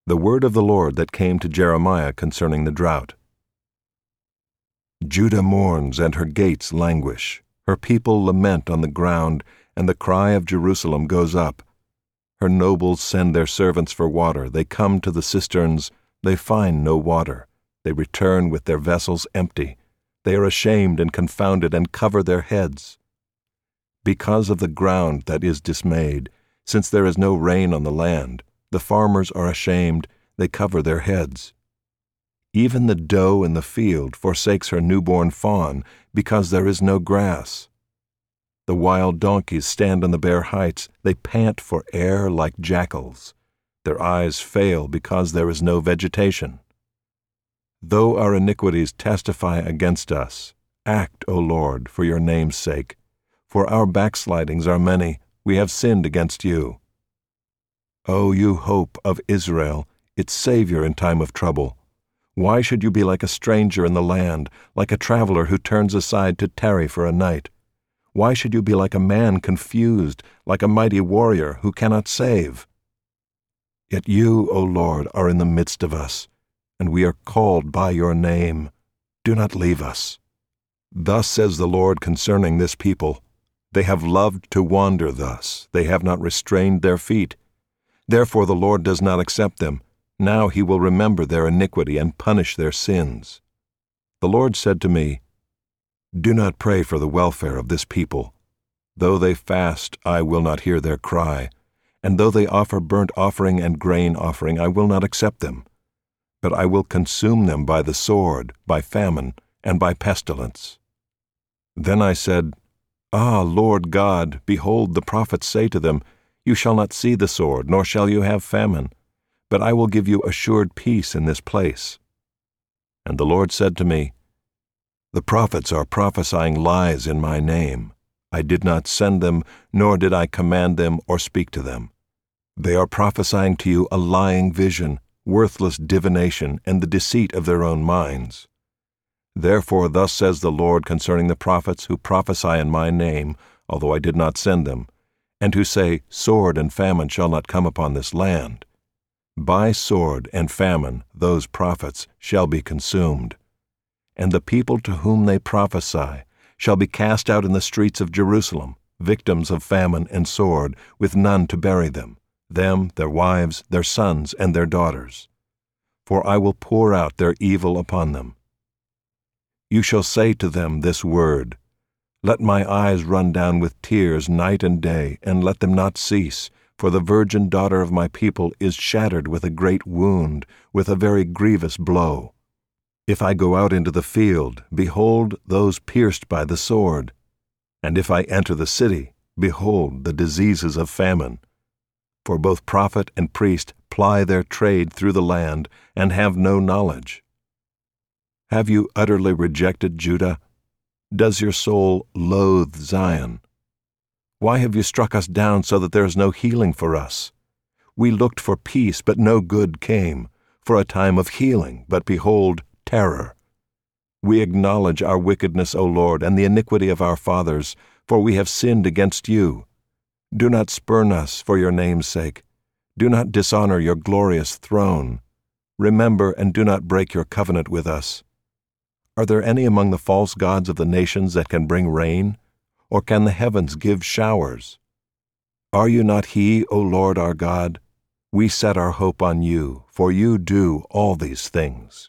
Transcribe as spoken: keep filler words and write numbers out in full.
The word of the Lord that came to Jeremiah concerning the drought. Judah mourns, and her gates languish. Her people lament on the ground, and the cry of Jerusalem goes up. Her nobles send their servants for water. They come to the cisterns. They find no water. They return with their vessels empty. They are ashamed and confounded, and cover their heads. Because of the ground that is dismayed, since there is no rain on the land, the farmers are ashamed, they cover their heads. Even the doe in the field forsakes her newborn fawn, because there is no grass. The wild donkeys stand on the bare heights, they pant for air like jackals. Their eyes fail because there is no vegetation. Though our iniquities testify against us, act, O Lord, for your name's sake. For our backslidings are many, we have sinned against you. O you hope of Israel, its Savior in time of trouble, why should you be like a stranger in the land, like a traveler who turns aside to tarry for a night? Why should you be like a man confused, like a mighty warrior who cannot save? Yet you, O Lord, are in the midst of us, and we are called by your name. Do not leave us. Thus says the Lord concerning this people, they have loved to wander thus, they have not restrained their feet. Therefore the Lord does not accept them. Now he will remember their iniquity and punish their sins. The Lord said to me, do not pray for the welfare of this people. Though they fast, I will not hear their cry, and though they offer burnt offering and grain offering, I will not accept them. But I will consume them by the sword, by famine, and by pestilence. Then I said, Ah, Lord God, behold, the prophets say to them, you shall not see the sword, nor shall you have famine, but I will give you assured peace in this place. And the Lord said to me, the prophets are prophesying lies in my name. I did not send them, nor did I command them or speak to them. They are prophesying to you a lying vision, worthless divination, and the deceit of their own minds. Therefore thus says the Lord concerning the prophets who prophesy in my name, although I did not send them, and who say, sword and famine shall not come upon this land. By sword and famine those prophets shall be consumed. And the people to whom they prophesy shall be cast out in the streets of Jerusalem, victims of famine and sword, with none to bury them, them, their wives, their sons, and their daughters. For I will pour out their evil upon them. You shall say to them this word, let my eyes run down with tears night and day, and let them not cease, for the virgin daughter of my people is shattered with a great wound, with a very grievous blow. If I go out into the field, behold those pierced by the sword. And if I enter the city, behold the diseases of famine. For both prophet and priest ply their trade through the land, and have no knowledge. Have you utterly rejected Judah? Does your soul loathe Zion? Why have you struck us down so that there is no healing for us? We looked for peace, but no good came, for a time of healing, but behold, terror. We acknowledge our wickedness, O Lord, and the iniquity of our fathers, for we have sinned against you. Do not spurn us for your name's sake. Do not dishonor your glorious throne. Remember and do not break your covenant with us. Are there any among the false gods of the nations that can bring rain? Or can the heavens give showers? Are you not he, O Lord our God? We set our hope on you, for you do all these things.